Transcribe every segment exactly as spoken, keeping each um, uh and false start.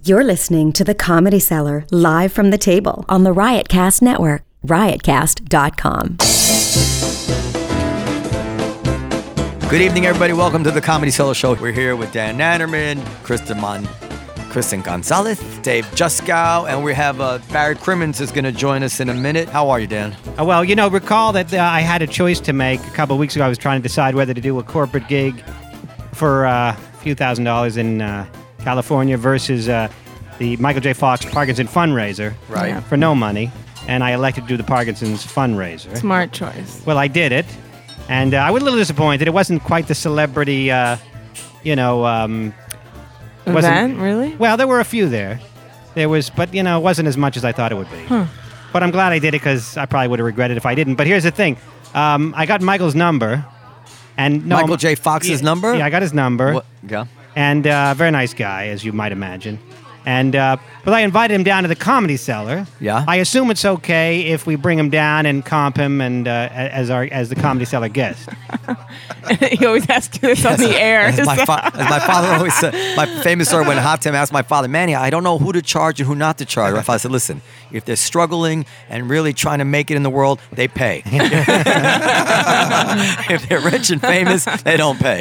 You're listening to The Comedy Cellar, live from the table on the Riotcast Network, riotcast dot com. Good evening, everybody. Welcome to The Comedy Cellar Show. We're here with Dan Natterman, Kristen Mon, Kristen Gonzalez, Dave Juskow, and we have uh, Barry Crimmins is going to join us in a minute. How are you, Dan? Uh, well, you know, recall that uh, I had a choice to make a couple of weeks ago. I was trying to decide whether to do a corporate gig for uh, a few thousand dollars in uh, California versus uh, the Michael J. Fox Parkinson fundraiser Right. uh, for no money, and I elected to do the Parkinson's fundraiser. Smart choice. Well, I did it, and uh, I was a little disappointed. It wasn't quite the celebrity, uh, you know, um, it wasn't- Event, really? Well, there were a few there. There was, but you know, it wasn't as much as I thought it would be. Huh. But I'm glad I did it because I probably would have regretted it if I didn't. But here's the thing: um, I got Michael's number, and no, Michael J. Fox's yeah, number? Yeah, I got his number. What? Yeah. And uh, very nice guy, as you might imagine. And uh, but I invited him down to the Comedy Cellar. Yeah. I assume it's okay if we bring him down and comp him and uh, as our as the Comedy Cellar guest. He always has to do this on the air. As my, fa- as my father always said, my famous story when Hot Tim asked my father, Manny, I don't know who to charge and who not to charge. My father said, listen, if they're struggling and really trying to make it in the world, they pay. If they're rich and famous, they don't pay.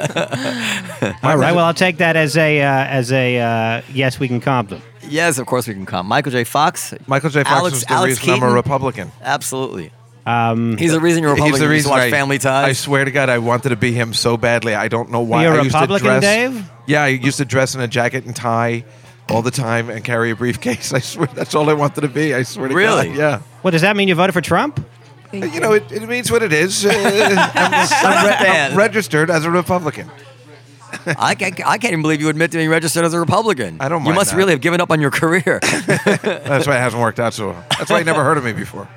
All right. Well, I'll take that as a uh, as a uh, yes, we can comp them. Yes, of course we can come. Michael J. Fox. Michael J. Fox Alex- is the Alex reason I'm Keaton? a Republican. Absolutely. Um, He's the reason you're a Republican. He's the You used to reason watch I, Family Ties. I swear to God, I wanted to be him so badly. I don't know why. You're a I used Republican, to dress, Dave? Yeah, I used to dress in a jacket and tie all the time and carry a briefcase. I swear, that's all I wanted to be. I swear to Really? God. Yeah. what does that mean? You voted for Trump? You know, it, it means what it is. Uh, I'm, I'm re- I'm registered as a Republican. I can't, I can't even believe you admit to being registered as a Republican. I don't You mind must that. really have given up on your career. That's why it hasn't worked out so well. That's why you never heard of me before.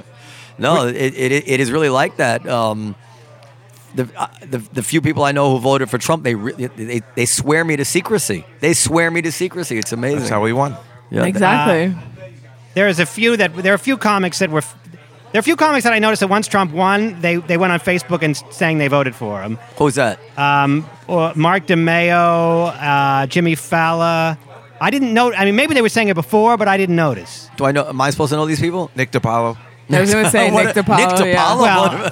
No, it, it it is really like that. Um, the, uh, the the few people I know who voted for Trump, they re- they they swear me to secrecy. They swear me to secrecy. It's amazing. That's how we won. Yeah. Exactly. There is a few that there are a few comics that were. There are a few comics that I noticed that once Trump won, they, they went on Facebook and s- saying they voted for him. Who's that? Um, or Mark DeMeo, uh, Jimmy Fallon. I didn't know. I mean, maybe they were saying it before, but I didn't notice. Do I know? Am I supposed to know these people? Nick DiPaolo. I was going to say What- Nick DiPaolo. Nick DiPaolo.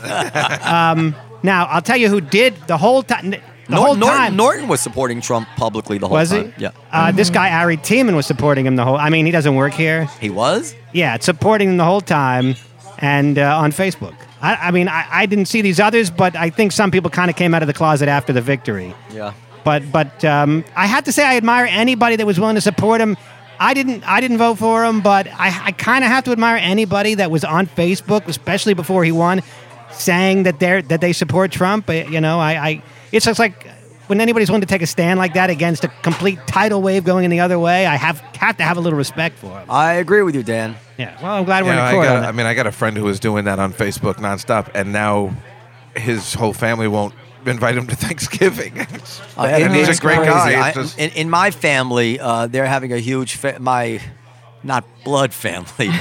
Yeah. Well, now I'll tell you who did the whole time. The Nor- whole Norton, time Norton was supporting Trump publicly the whole was time. he? Yeah, Uh, This guy Ari Tiemann was supporting him the whole. I mean, he doesn't work here. he was. Yeah, it's supporting him the whole time, and uh, on Facebook. I, I mean, I, I didn't see these others, but I think some people kind of came out of the closet after the victory. Yeah. But but um, I have to say I admire anybody that was willing to support him. I didn't I didn't vote for him, but I, I kind of have to admire anybody that was on Facebook, especially before he won, saying that they are that they support Trump. Uh, You know, I, I it's just like when anybody's willing to take a stand like that against a complete tidal wave going in the other way, I have have to have a little respect for him. I agree with you, Dan. Yeah. Well, I'm glad we're Yeah, in I, accord got, on that. I mean, I got a friend who was doing that on Facebook nonstop, and now his whole family won't invite him to Thanksgiving. Uh, and it- he's it's a great crazy. guy. I- It's just- in, in my family, uh, they're having a huge fa- my not blood family,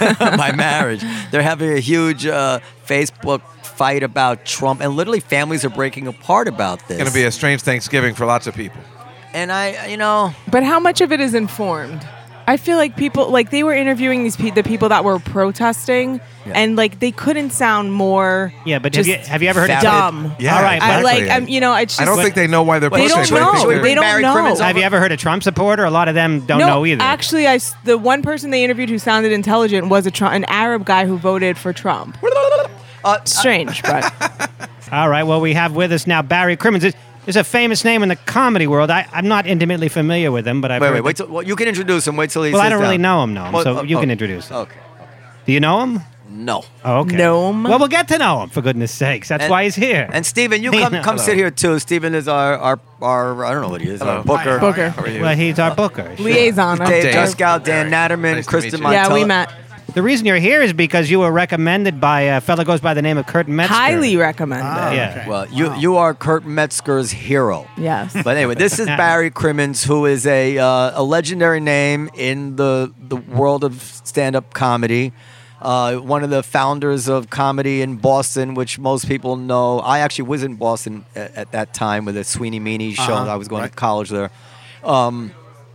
my marriage. They're having a huge uh, Facebook fight about Trump, and literally families are breaking apart about this. It's going to be a strange Thanksgiving for lots of people. and I, you know, But how much of it is informed? I feel like people, like they were interviewing these pe- the people that were protesting, Yeah. and like they couldn't sound more. Yeah, but have just you, have you ever heard of dumb? Yeah, All right, I exactly. like, I'm, you know, it's just I don't think they know why they're They pushing don't it. know. Should we They bring don't Barry know. Crimmins Have you ever heard a Trump supporter? A lot of them don't no, know either. Actually, I s- the one person they interviewed who sounded intelligent was a Trump, an Arab guy who voted for Trump. uh, Strange, but All right. Well, we have with us now Barry Crimmins. Is is a famous name in the comedy world. I, I'm not intimately familiar with him, but I've wait, heard wait, wait. that- Till, well, you can introduce him. Wait till he. Well, I sits don't really down. know him, know him, Well, so uh, you oh, can introduce him. Okay. Do you know him? No. Oh, okay. Know him? Well, we'll get to know him, for goodness sakes. That's And- why he's here. And Stephen, you Hey, come no. come sit here too. Stephen is our our, our I don't know what he is. Our booker. Booker. How are you? well, he's our booker. sure. liaison. Dave Dave. Juskow, Dan Natterman, Nice to Kristen meet you. Yeah, Montella. we met. The reason you're here is because you were recommended by a fellow goes by the name of Kurt Metzger. Highly recommended. Yeah. Well, you you are Kurt Metzger's hero. Yes. But anyway, this is Barry Crimmins, who is a uh, a legendary name in the the world of stand-up comedy. Uh, one of the founders of comedy in Boston, which most people know. I actually was in Boston at, at that time with a Sweeney Meanie show. Uh-huh. I was going Right. to college there. Um,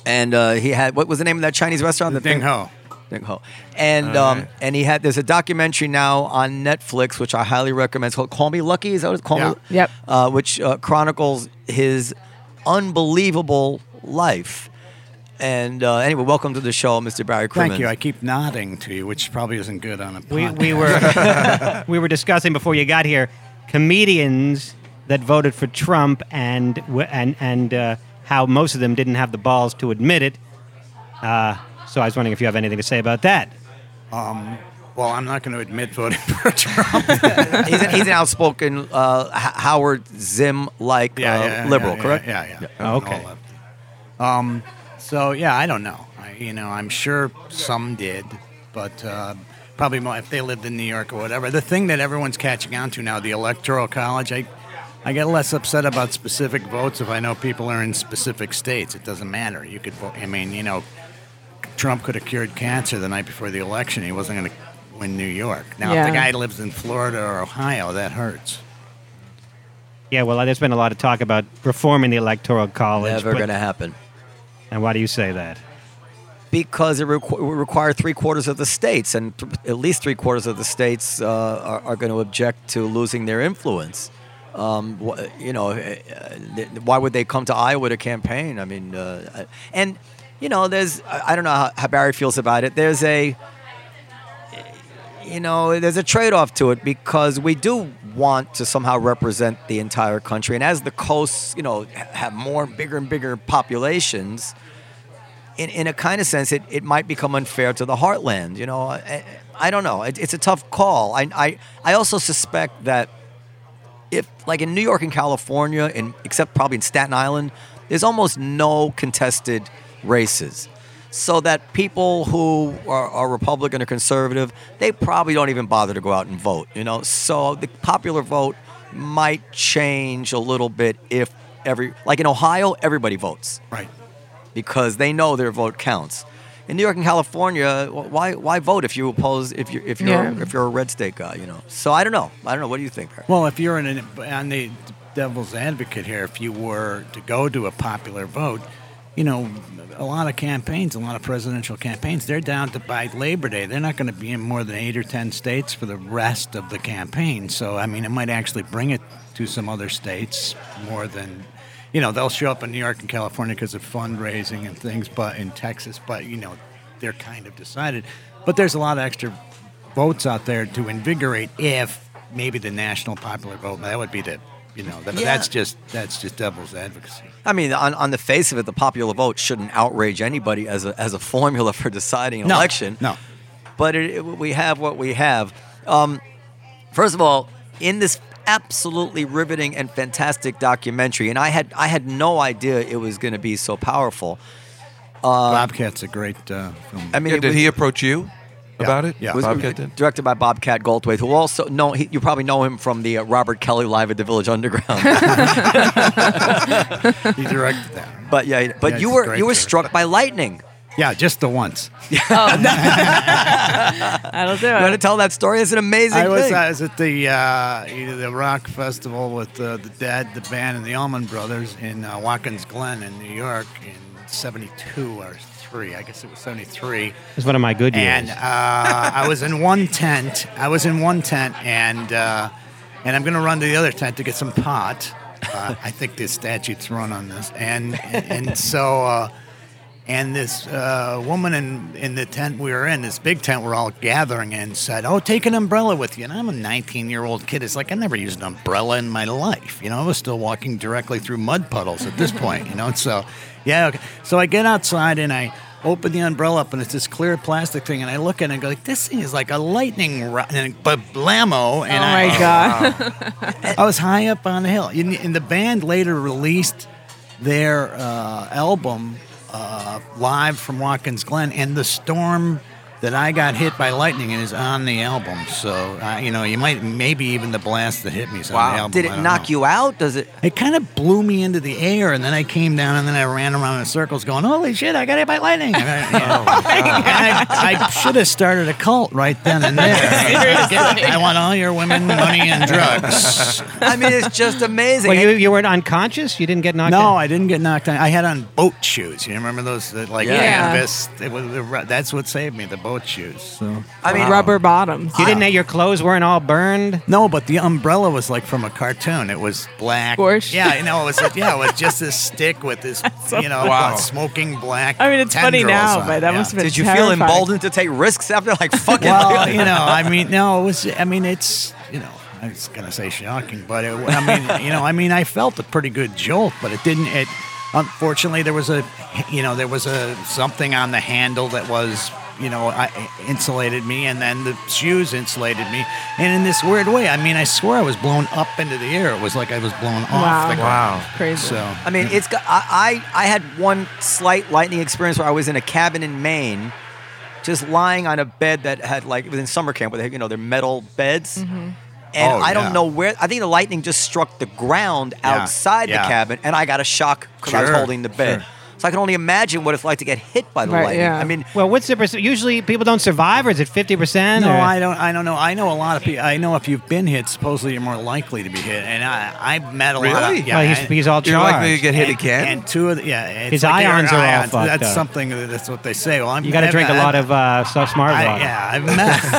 and uh, he had what was the name of that Chinese restaurant? The Ding Ho. Ding Ho. And All um, right. and he had there's a documentary now on Netflix which I highly recommend. It's called Call Me Lucky. Is that what it's called? Yeah. Yep. Uh, which uh, chronicles his unbelievable life. And uh, anyway, welcome to the show, Mister Barry Crimmins. Thank you. I keep nodding to you, which probably isn't good on a We, podcast. we were we were discussing before you got here comedians that voted for Trump and w- and and uh, how most of them didn't have the balls to admit it. Uh, so I was wondering if you have anything to say about that. Well, I'm not going to admit voting for Trump. he's, an, he's an outspoken uh, H- Howard Zim-like uh, liberal, yeah, correct? Yeah, yeah. yeah. Oh, okay. All lefty. Um, so yeah, I don't know. I, you know, I'm sure some did, but uh, probably more if they lived in New York or whatever. The thing that everyone's catching on to now, the Electoral College, I, I get less upset about specific votes if I know people are in specific states. It doesn't matter. You could vote. I mean, you know, Trump could have cured cancer the night before the election. He wasn't going to win New York. Now, Yeah. if the guy lives in Florida or Ohio, that hurts. Yeah, well, there's been a lot of talk about reforming the Electoral College. Never but- going to happen. And why do you say that? Because it requ- will require three quarters of the states, and th- at least three quarters of the states uh, are, are going to object to losing their influence. Um, wh- you know, uh, th- why would they come to Iowa to campaign? I mean, uh, and you know, there's I I don't know how, how Barry feels about it. There's a you know, there's a trade-off to it because we do want to somehow represent the entire country, and as the coasts, you know, ha- have more bigger and bigger populations. In, in a kind of sense, it, it might become unfair to the heartland. You know, I, I don't know. It, it's a tough call. I, I I also suspect that if, like in New York and California, and except probably in Staten Island, there's almost no contested races. So that people who are, are Republican or conservative, they probably don't even bother to go out and vote. You know, so the popular vote might change a little bit if every, like in Ohio, everybody votes. Right. Because they know their vote counts. In New York and California, wh- why why vote if you oppose if you if you're Yeah. if you're a red state guy, you know? So I don't know. I don't know. What do you think, Barry? Well, if you're in an, on the devil's advocate here, if you were to go to a popular vote, you know, a lot of campaigns, a lot of presidential campaigns, they're down to by Labor Day. They're not going to be in more than eight or ten states for the rest of the campaign. So, I mean, it might actually bring it to some other states more than, you know, they'll show up in New York and California because of fundraising and things, but in Texas, but, you know, they're kind of decided. But there's a lot of extra votes out there to invigorate if maybe the national popular vote, that would be the, you know, that, Yeah. that's just that's just devil's advocacy. I mean, on, on the face of it, the popular vote shouldn't outrage anybody as a as a formula for deciding an No, election. no. But it, it- we have what we have. Um, first of all, in this absolutely riveting and fantastic documentary, and I had I had no idea it was going to be so powerful. Bobcat's a great uh, film. I mean, Yeah, it did was- he approach you about it? Yeah. was Bobcat did. directed by Bobcat Goldthwait, who also know he, you probably know him from the uh, Robert Kelly Live at the Village Underground. He directed that. but yeah, but Yeah, you he's a were great you were director. struck by lightning. Yeah, just the once. That'll do You want to it. tell that story? It's an amazing I was, thing. I was at the uh, either the rock festival with uh, the Dad, the band, and the Allman Brothers in uh, Watkins Glen in New York in seventy-two or three. I guess it was seventy-three. It's one of my good years. And uh, I was in one tent. I was in one tent, and uh, and I'm going to run to the other tent to get some pot. Uh, I think the statute's run on this, and and, and so. Uh, And this uh, woman in, in the tent we were in, this big tent we're all gathering in, said, "Oh, take an umbrella with you." And I'm a nineteen-year-old kid. It's like I never used an umbrella in my life. You know, I was still walking directly through mud puddles at this point. You know, and so yeah. Okay. So I get outside and I open the umbrella up, and it's this clear plastic thing. And I look at it and go, like, "This thing is like a lightning rod, but blammo." And Oh I, my god. I was high up on a hill. And, and the band later released their uh, album uh, live from Watkins Glen, and the storm that I got hit by lightning and is on the album. So, uh, you know, you might, maybe even the blast that hit me is on the album. Did I it don't knock know. you out? Does it? It kind of blew me into the air, and then I came down, and then I ran around in circles going, holy shit, I got hit by lightning. And I, you know, and I, I should have started a cult right then and there. I want all your women, money, and drugs. I mean, it's just amazing. Well, you, you weren't unconscious? You didn't get knocked No, out? I didn't get knocked out. I had on boat shoes. You remember those, that, like, Yeah. canvas? It was, the- that's what saved me, the boat shoes. So. I mean, Rubber bottoms. You didn't know your clothes weren't all burned? No, but the umbrella was like from a cartoon. It was black. Scorched? Yeah, you know, it was yeah, it was just this stick with this, you know, Wow. smoking black. I mean, it's funny tendrils now, on but it, that yeah. must have been did you feel terrifying. emboldened to take risks after? Like, fuck it. Well, you know, I mean, no, it was. I mean, it's you know, I was gonna say shocking, but it, I mean, you know, I mean, I felt a pretty good jolt, but it didn't. It unfortunately there was a, you know, there was a something on the handle that was. You know, I insulated me, and then the shoes insulated me. And in this weird way, I mean, I swear I was blown up into the air. It was like I was blown off Wow. the ground. Wow. Crazy. So, I mean, it's got, I, I I had one slight lightning experience where I was in a cabin in Maine, just lying on a bed that had like it was in summer camp where they have, you know, they're metal beds. Mm-hmm. And Oh, I don't yeah. know where. I think the lightning just struck the ground Yeah, outside yeah. the cabin, and I got a shock because I was Sure, holding the bed. sure. So I can only imagine what it's like to get hit by the Right, lightning. yeah. I mean, Well, what's the percent? Usually people don't survive, or is it fifty percent? no, I don't. I don't know. I know a lot of people. I know if you've been hit, supposedly you're more likely to be hit. And I, I've met a lot Really? of. Yeah, Well, he's, and- he's all You're charged. likely to get hit and, again. And two of the, yeah, it's His like your ions are all ions. fucked That's up. something. that- That's what they say. Well, I'm. You got to I've- drink a I've- lot of uh, so smart I, water. yeah, I've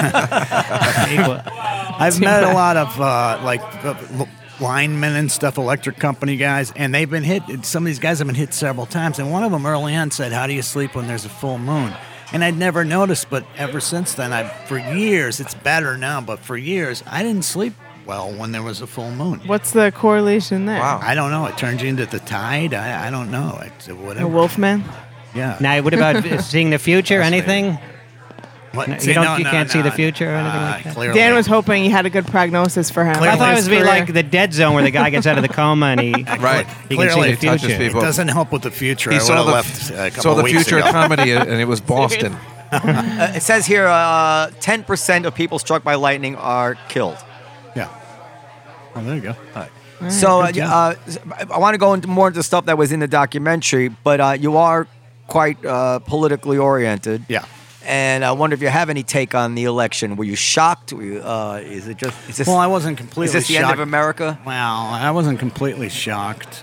met. I've met a lot of uh, like uh, l- linemen and stuff, electric company guys, and they've been hit. Some of these guys have been hit several times, and one of them early on said, "How do you sleep when there's a full moon?" And I'd never noticed, but ever since then, I for years, it's better now, but for years, I didn't sleep well when there was a full moon. What's the correlation there? Wow. I don't know. It turns you into the tide. I, I don't know. It's whatever. A wolfman? Yeah. Now, what about seeing the future? Anything? What? No, you See, don't- no, you no, can't see no. the future or anything Uh, like that? Clearly. Dan was hoping he had a good prognosis for him. Clearly. I thought it His was be career. like the dead zone where the guy gets out of the coma and he, Right. he can Clearly see it the touches future. people. It doesn't help with the future. He I saw would have the, left a couple saw the weeks future ago. comedy, and it was Boston. uh, it says here uh, ten percent of people struck by lightning are killed. Yeah. Oh, there you go. So uh, good job. uh, I want to go into more into stuff that was in the documentary, but uh, you are quite uh, politically oriented. Yeah. And I wonder if you have any take on the election. Were you shocked? Were you, uh, is it just? Is this, Well, I wasn't completely is this the shocked. end of America? Well, I wasn't completely shocked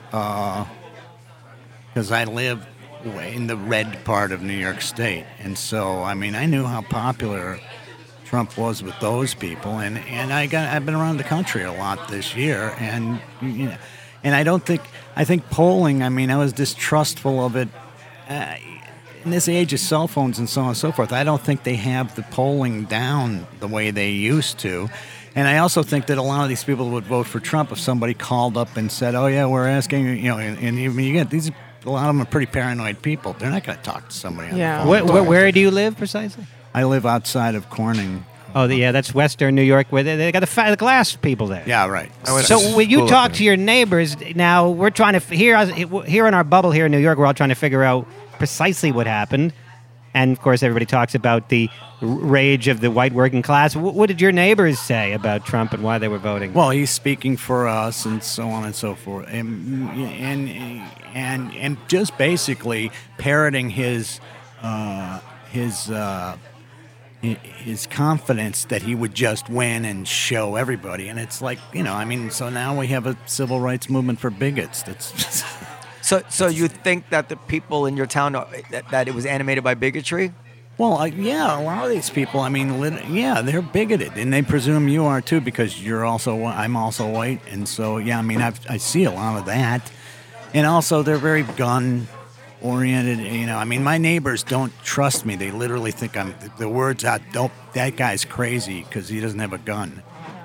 because I live way in the red part of New York State. And so, I mean, I knew how popular Trump was with those people. And, and I got, I've been around the country a lot this year. And, you know, and I don't think, I think polling, I mean, I was distrustful of it. Uh, in this age of cell phones and so on and so forth, I don't think they have the polling down the way they used to. And I also think that a lot of these people would vote for Trump if somebody called up and said, "Oh yeah, we're asking," you know, and, and you, you get these. A lot of them are pretty paranoid people. They're not going to talk to somebody on Yeah. the phone. Where, where, where do you live precisely? I live outside of Corning. Oh, the, yeah, that's Western New York, where they, they got the, fa- the glass people there. Yeah, right. I went So to when you school talk up to there. your neighbors, now we're trying to f- here here in our bubble here in New York, we're all trying to figure out precisely what happened, and of course everybody talks about the r- rage of the white working class. W- what did your neighbors say about Trump and why they were voting? Well, he's speaking for us, and so on and so forth, and and and and just basically parroting his uh, his. Uh, his confidence that he would just win and show everybody. And it's like, you know, I mean, so now we have a civil rights movement for bigots. That's So, so you think that the people in your town are, that, that it was animated by bigotry? well, uh, yeah, a lot of these people, I mean, lit- yeah, they're bigoted, and they presume you are too because you're also, whi- I'm also white, and so yeah, I mean, I've, I see a lot of that, and also they're very gun oriented. You know, I mean, my neighbors don't trust me. They literally think I'm the words out. Don't that guy's crazy because he doesn't have a gun,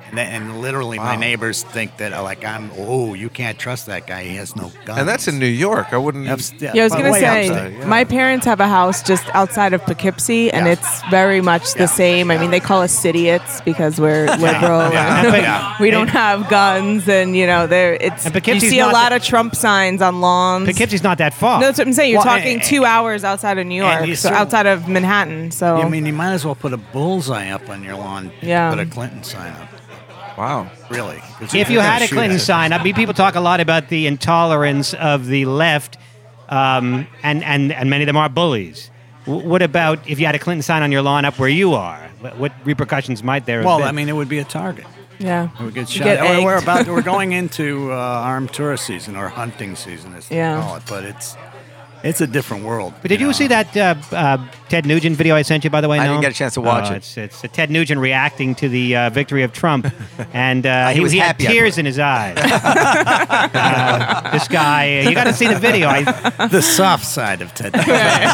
And, and literally, Wow. my neighbors think that, uh, like, I'm, oh, you can't trust that guy. He has no guns. And that's in New York. I wouldn't. That's- Yeah, I was but gonna way say, outside, yeah. my parents have a house just outside of Poughkeepsie, and Yeah. it's very much the Yeah. same. I mean, they call us cityots because we're liberal. Yeah. and Yeah. we don't have guns, and you know, there it's. And You Poughkeepsie's see a not lot the- of Trump signs on lawns. Poughkeepsie's not that far. No, that's what I'm saying. You're Well, talking and- two hours outside of New York, you so cer- outside of Manhattan. So I mean, you might as well put a bullseye up on your lawn. Yeah. Put a Clinton sign up. Wow. Really. 'Cause If they're you gonna had a shoot Clinton it. sign, I mean, people talk a lot about the intolerance of the left, um, and, and, and many of them are bullies. W- what about if you had a Clinton sign on your lawn up where you are? What, what repercussions might there have Well, been? I mean, it would be a target. yeah, We would get You shot. get We're- we're egged. about. We're going into uh, armed tourist season or hunting season, as they Yeah. call it. But it's it's a different world. But did you know? see that uh, uh, Ted Nugent video I sent you, by the way? I didn't Noam? get a chance to watch Oh, it. It's, it's uh, Ted Nugent reacting to the uh, victory of Trump, and uh, he he, was he had happy, I tears in his eyes. uh, this guy, you got to see the video. I, the soft side of Ted?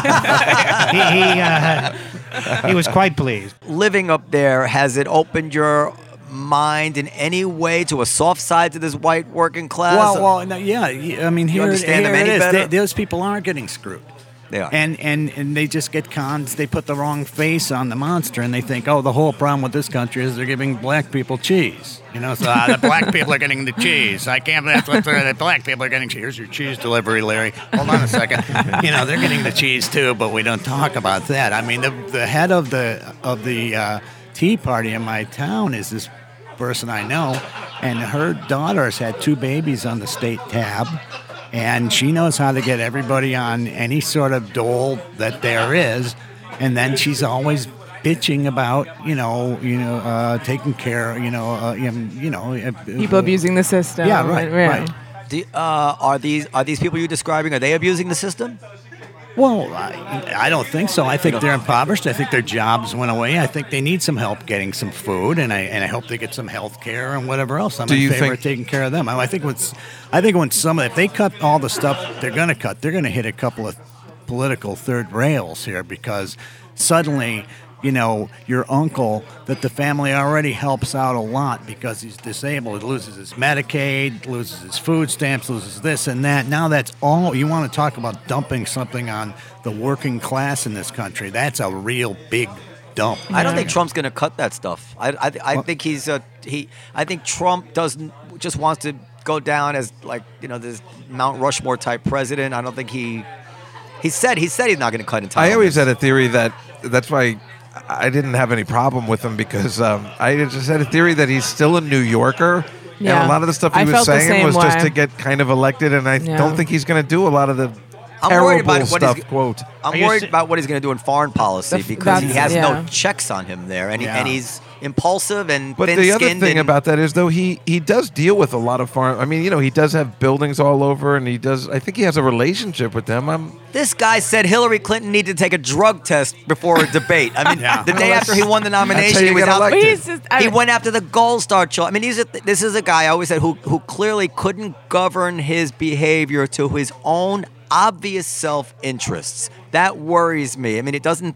he he, uh, he was quite pleased. Living up there, has it opened your mind in any way to a soft side to this white working class? well, well, no, yeah. y- I mean, here, understand here them any it is. better? They- those people are getting screwed. They are. And, and and they just get cons. They put the wrong face on the monster, and they think, oh, the whole problem with this country is they're giving black people cheese. You know, so uh, the black people are getting the cheese. I can't. That's what the black people are getting. Here's your cheese delivery, Larry. Hold on a second. You know, they're getting the cheese too, but we don't talk about that. I mean, the the head of the of the uh, Tea Party in my town is this person I know, and her daughter's had two babies on the state tab. And she knows how to get everybody on any sort of dole that there is, and then she's always bitching about, you know, you know, uh, taking care, you know, uh, you know, uh, people abusing the system. Yeah, right, right. Do, uh, are these are these people you're describing? Are they abusing the system? Well, I, I don't think so. I think they're impoverished. I think their jobs went away. I think they need some help getting some food, and I and I hope they get some health care and whatever else. I'm Do in you favor think- of taking care of them. I, I think what's, I think when some if they cut all the stuff they're going to cut, they're going to hit a couple of political third rails here because suddenly, you know, your uncle that the family already helps out a lot because he's disabled, loses his Medicaid, loses his food stamps, loses this and that. Now that's all you want to talk about dumping something on the working class in this country. That's a real big dump. I don't think Trump's going to cut that stuff. I I, I think he's a he. I think Trump doesn't just wants to go down as like you know this Mount Rushmore type president. I don't think he. He said he said he's not going to cut entitlements. I always had a theory that that's why I didn't have any problem with him because um, I just had a theory that he's still a New Yorker. Yeah. And a lot of the stuff he I was felt the saying same was just way. to get kind of elected, and I Yeah. don't think he's going to do a lot of the I'm terrible worried about what stuff. he's- Quote. I'm Are you worried si- about what he's going to do in foreign policy The- because he that's- has yeah. no checks on him there, and, he, Yeah. and he's impulsive and But the thin-skinned. other thing and, about that is, though, he he does deal with a lot of foreign. I mean, you know, he does have buildings all over, and he does. I think he has a relationship with them. I'm. this guy said Hillary Clinton needed to take a drug test before a debate. I mean, Yeah. the day Well, after he won the that's nomination, how you he was get out. elected. But he's just, I He mean, went after the Gold Star children. I mean, these are, this is a guy I always said who who clearly couldn't govern his behavior to his own obvious self-interests. That worries me. I mean, it doesn't.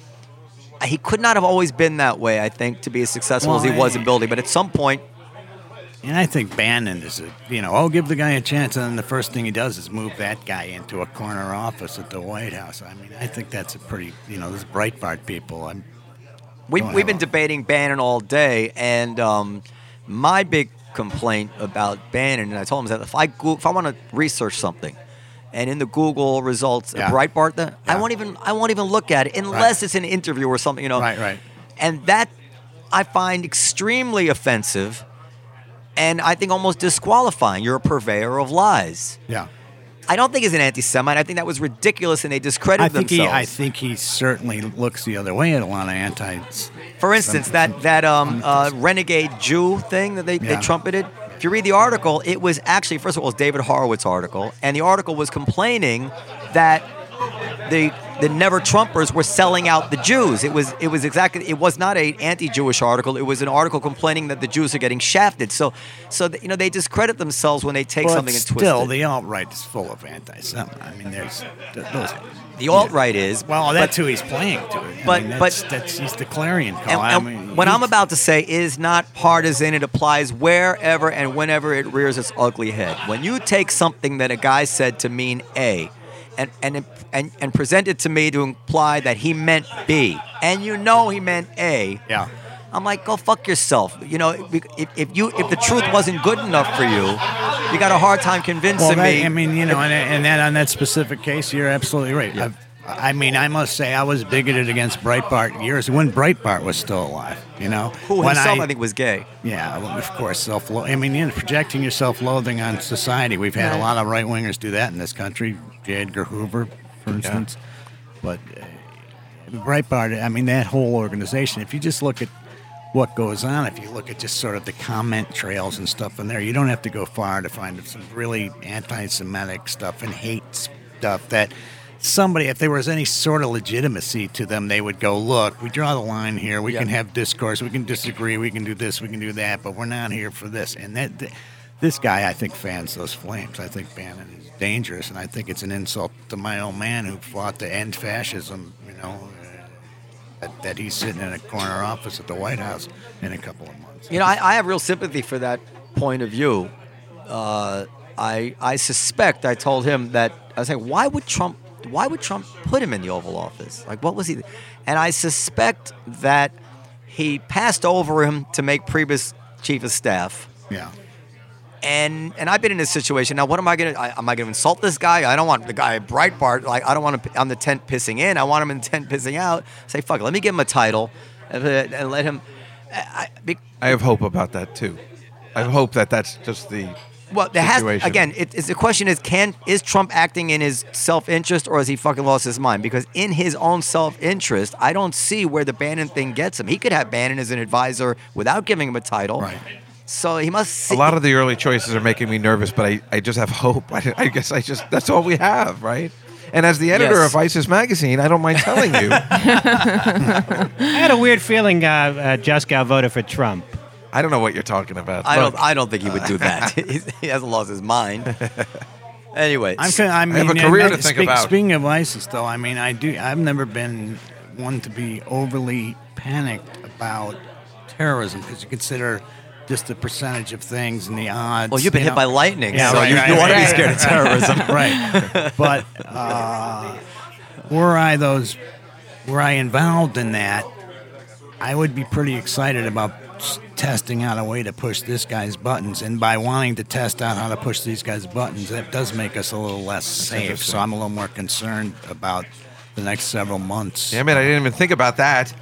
He could not have always been that way, I think, to be as successful as he Well, was in I- building. But at some point, And I think Bannon is, a, you know, oh, give the guy a chance, and then the first thing he does is move that guy into a corner office at the White House. I mean, I think that's a pretty, you know, this Breitbart people. I'm, we, Don't we've been have a- debating Bannon all day, and um, my big complaint about Bannon, and I told him that if I go, if I want to research something, and in the Google results, Yeah. Breitbart, the, I Yeah. won't even I won't even look at it unless it's an interview or something, you know. Right, right. And that I find extremely offensive, and I think almost disqualifying. You're a purveyor of lies. yeah. I don't think he's an anti-Semite. I think that was ridiculous, and they discredited I think he, themselves. I think he certainly looks the other way at a lot of anti. For instance, that that um, uh, renegade Jew thing that they, they Yeah. trumpeted. If you read the article, it was actually, first of all, it was David Horowitz article, and the article was complaining that the the Never Trumpers were selling out the Jews. It was it was exactly it was not a anti-Jewish article. It was an article complaining that the Jews are getting shafted. So so you know they discredit themselves when they take well, something and twist still, it. the alt-right is full of anti-Semitism. I mean, there's those. The alt-right is Well, that's but, who he's playing to. I but- mean, but- that's, that's he's the clarion call. And, I and mean, what I'm he's- about to say is not partisan. It applies wherever and whenever it rears its ugly head. When you take something that a guy said to mean A, and and and and present it to me to imply that he meant B, and you know he meant A. Yeah. I'm like, go fuck yourself. You know, if, if you if the truth wasn't good enough for you, you got a hard time convincing Well, that, me. I mean, you know, and, and that on that specific case, you're absolutely right. Yeah. I've, I mean, I must say, I was bigoted against Breitbart years when Breitbart was still alive. You know, Who when himself, I, think, was gay. Yeah, well, of course, self. I mean, you know, projecting your self-loathing on society. We've had a lot of right wingers do that in this country. J. Edgar Hoover, for instance. But uh, Breitbart, I mean, that whole organization. If you just look at what goes on, if you look at just sort of the comment trails and stuff in there, you don't have to go far to find some really anti-Semitic stuff and hate stuff that. Somebody, if there was any sort of legitimacy to them, they would go, look, we draw the line here. We Yeah. can have discourse. We can disagree. We can do this. We can do that. But we're not here for this. And that, th- this guy, I think, fans those flames. I think Bannon is dangerous. And I think it's an insult to my old man who fought to end fascism, you know, uh, that, that he's sitting in a corner office at the White House in a couple of months. You know, I, I have real sympathy for that point of view. Uh, I I suspect I told him that I was like, why would Trump? Why would Trump put him in the Oval Office? Like, what was he? And I suspect that he passed over him to make Priebus chief of staff. Yeah. And and I've been in this situation. Now, what am I going to? Am I going to insult this guy? I don't want the guy Breitbart. Like, I don't want him on the tent pissing in. I want him in the tent pissing out. Say, fuck it. Let me give him a title and, and let him. I, I, I have hope about that too. I hope that that's just the Well, there has situation. again. It, it's the question is: Can is Trump acting in his self-interest, or has he fucking lost his mind? Because in his own self-interest, I don't see where the Bannon thing gets him. He could have Bannon as an advisor without giving him a title. Right. So he must. See, A lot of the early choices are making me nervous, but I, I just have hope. I, I guess I just that's all we have, right? And as the editor Yes. of ISIS magazine, I don't mind telling you, I had a weird feeling uh, uh, Juskow voted for Trump. I don't know what you're talking about. I Look, don't. I don't think he would do that. He's- he hasn't lost his mind. Anyway, I'm, kind I mean, have a career and to think speak- about. Speaking of ISIS, though, I mean, I do. I've never been one to be overly panicked about terrorism because you consider just the percentage of things and the odds. well, you've been you hit know. by lightning, Yeah, so right, you, right, you want to be right. scared of terrorism. right? But uh, were I those, were I involved in that, I would be pretty excited about s- testing out a way to push this guy's buttons. And by wanting to test out how to push these guys' buttons, that does make us a little less safe. So I'm a little more concerned about the next several months. Damn it, I didn't even think about that.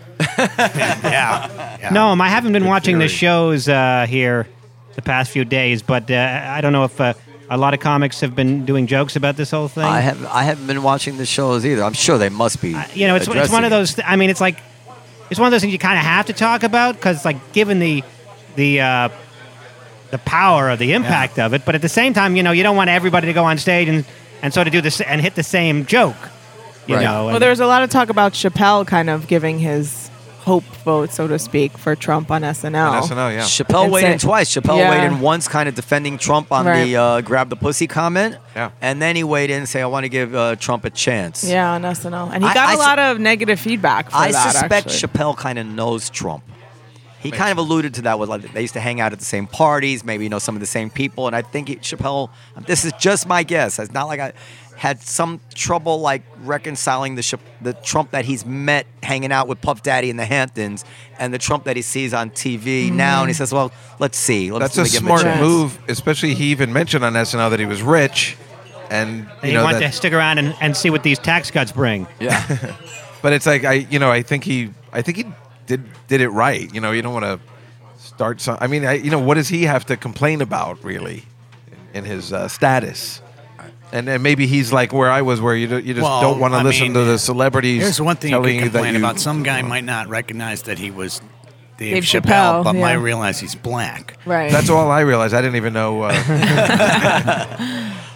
yeah. yeah. No, I haven't been Good watching the theory. shows uh, here the past few days, but uh, I don't know if uh, a lot of comics have been doing jokes about this whole thing. I have. I haven't been watching the shows either. I'm sure they must be. Uh, you know, it's, it's addressing one of it. those. I mean, it's like it's one of those things you kind of have to talk about because, like, given the the uh, the power of the impact of it, but at the same time, you know, you don't want everybody to go on stage and, and sort of do this and hit the same joke. You Right. know, Well, and- there was a lot of talk about Chappelle kind of giving his hope vote, so to speak, for Trump on S N L. On S N L, yeah. Chappelle And weighed say- in twice. Chappelle Yeah. weighed in once, kind of defending Trump on Right. the uh, grab the pussy comment. Yeah. And then he weighed in and say, I want to give uh, Trump a chance. Yeah, on S N L, and he I- got I a su- lot of negative feedback for I that. suspect actually. Chappelle kind of knows Trump. He kind of alluded to that with like they used to hang out at the same parties, maybe you know some of the same people, and I think he, Chappelle. This is just my guess. It's not like I had some trouble like reconciling the Chap- the Trump that he's met hanging out with Puff Daddy in the Hamptons and the Trump that he sees on T V Mm-hmm. now, and he says, "Well, let's see." Let's That's a let me give him smart chance." move, especially he even mentioned on S N L that he was rich, and you and you know want that, to stick around and, and see what these tax cuts bring. Yeah. But it's like I, you know, I think he, I think he did did it right. You know, you don't want to start some. I mean, I, you know, what does he have to complain about really, in his uh, status? And then maybe he's like where I was, where you do, you just Well, don't want to I listen mean, to the celebrities. Here's one thing you telling can you that complain you, about. Some guy might not recognize that he was Dave, Dave Chappelle, Chappelle, but might yeah. realize he's black. Right. That's all I realized. I didn't even know. Uh,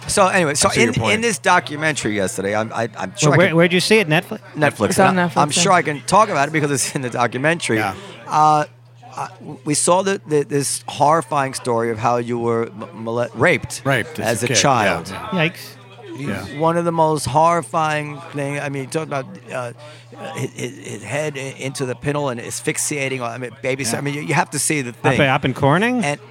So anyway, so I see your in, point. in this documentary yesterday, I'm, I, I'm sure Well, I where, can, where'd you see it? Netflix? Netflix. It's on and I- Netflix, I'm yeah. sure I can talk about it because it's in the documentary. Yeah. Uh, uh, we saw the, the, this horrifying story of how you were m- mole- raped, Raped as as a a kid, child. yeah. Yikes. Yeah. One of the most horrifying thing. I mean, talk about uh, his, his head i- into the pintle and asphyxiating. I mean, baby. I mean, you, you have to see the Up, thing. up in Corning? And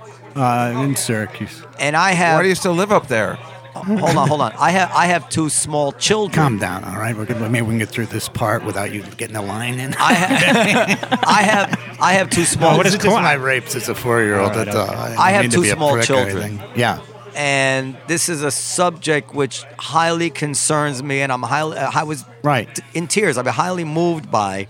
Uh, in Syracuse. and I have. Why do you still live up there? hold on, hold on. I have I have two small children. Calm down, all right? We're good. Maybe we can get through this part without you getting a line in. I have, I have I have two small. Oh, what is It's it? just my rapes as a four-year-old. All right, That's all. okay. I, I don't have mean to two be a small prick or children. anything. Yeah. And this is a subject which highly concerns me, and I'm highly, I was Right. in tears. I've been highly moved by.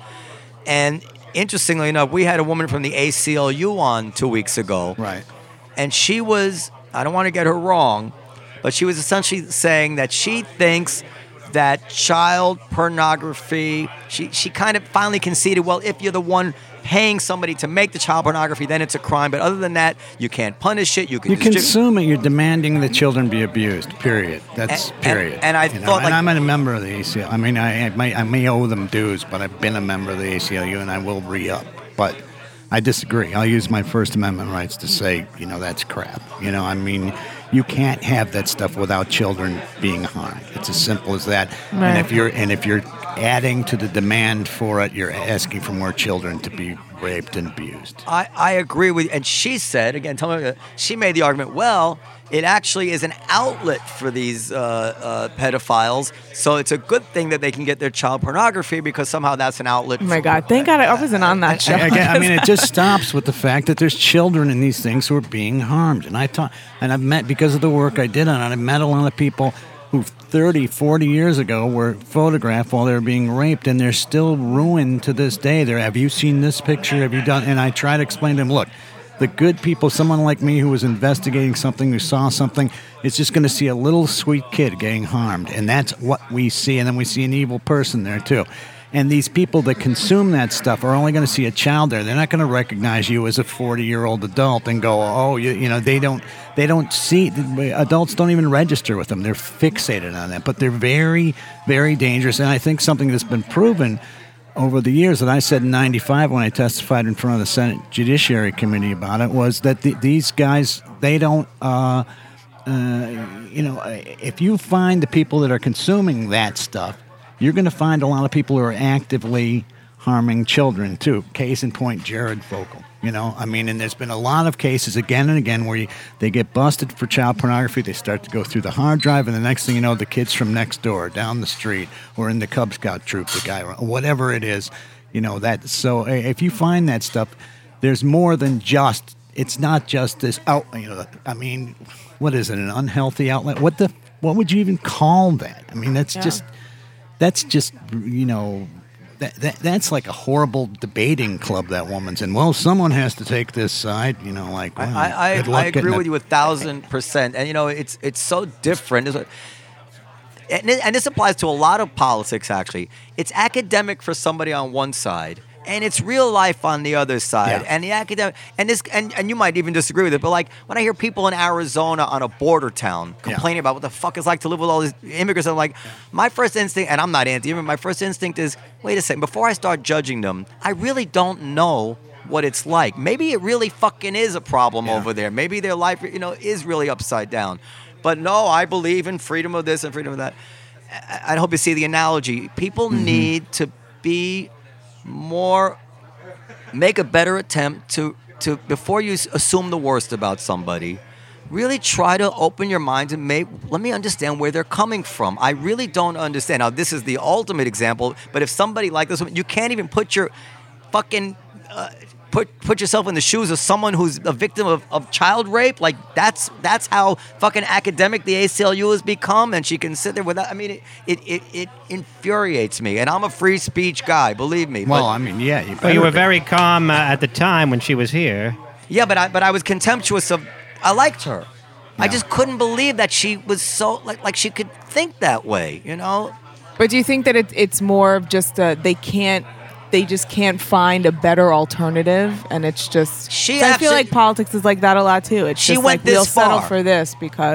And interestingly enough, we had a woman from the A C L U on two weeks ago, Right. and she was, I don't want to get her wrong, but she was essentially saying that she thinks that child pornography, she, she kind of finally conceded, well, if you're the one paying somebody to make the child pornography, then it's a crime. But other than that, you can't punish it. You can You distribute- consume it. You're demanding that children be abused. Period. That's And- and- period. and I You know, thought, like- and I'm a member of the A C L U. I mean, I, I may I may owe them dues, but I've been a member of the A C L U, and I will re-up. But I disagree. I'll use my First Amendment rights to say, you know, that's crap. You know, I mean, you can't have that stuff without children being harmed. It's as simple as that. Right. And if you're and if you're adding to the demand for it, you're asking for more children to be raped and abused. I, I agree with you. And she said, again, tell me, she made the argument, well, it actually is an outlet for these uh, uh, pedophiles. So it's a good thing that they can get their child pornography because somehow that's an outlet. Oh my for- God! Thank God I wasn't on that show. I, I, I mean, it just stops with the fact that there's children in these things who are being harmed. And I taught, and I've met, because of the work I did on it, I've met a lot of people who thirty, forty years ago were photographed while they were being raped, and they're still ruined to this day. They're, have you seen this picture? Have you done? And I try to explain to them, look, the good people, someone like me who was investigating something, who saw something, is just going to see a little sweet kid getting harmed. And that's what we see. And then we see an evil person there, too. And these people that consume that stuff are only going to see a child there. They're not going to recognize you as a forty-year-old adult and go, oh, you, you know, they don't, they don't see, adults don't even register with them. They're fixated on that. But they're very, very dangerous. And I think something that's been proven over the years that I said in ninety-five when I testified in front of the Senate Judiciary Committee about it was that the, these guys, they don't, uh, uh, you know, if you find the people that are consuming that stuff, you're going to find a lot of people who are actively harming children, too. Case in point, Jared Fogle. You know, I mean, and there's been a lot of cases again and again where you, they get busted for child pornography. They start to go through the hard drive, and the next thing you know, the kid's from next door, down the street, or in the Cub Scout troop, the guy, whatever it is, you know, that. So if you find that stuff, there's more than just, it's not just this out, you know, I mean, what is it, an unhealthy outlet? What the, what would you even call that? I mean, that's Yeah. just, that's just, you know, That, that, that's like a horrible debating club that woman's in. Well, someone has to take this side, you know, like, well, I, good I, luck I getting agree it. with you a thousand percent. And, you know, it's it's so different. It's, and, it- and this applies to a lot of politics, actually. It's academic for somebody on one side, and it's real life on the other side. Yeah. And the academic, and this, and, and you might even disagree with it, but like when I hear people in Arizona on a border town complaining about what the fuck it's like to live with all these immigrants, I'm like, my first instinct, and I'm not anti-immigrant, my first instinct is, wait a second, before I start judging them, I really don't know what it's like. Maybe it really fucking is a problem Yeah. over there. Maybe their life, you know, is really upside down. But no, I believe in freedom of this and freedom of that. I, I hope you see the analogy. People Mm-hmm. need to be more, make a better attempt to, to before you s- assume the worst about somebody, really try to open your mind and make, let me understand where they're coming from. I really don't understand. Now, this is the ultimate example, but if somebody like this, you can't even put your fucking, uh, put put yourself in the shoes of someone who's a victim of, of child rape. Like, that's that's how fucking academic the A C L U has become, and she can sit there without, I mean, it, it, it, it infuriates me. And I'm a free speech guy, believe me. Well, but, I mean, yeah. You Well, you better were be. very calm uh, at the time when she was here. yeah, but I, but I was contemptuous of, I liked her. I Yeah. just couldn't believe that she was so, like, like she could think that way, you know? But do you think that it, it's more of just uh they can't, they just can't find a better alternative, and it's just. She 'cause I feel absolute- like politics is like that a lot too. It's She just went like we'll this settle far. for this because.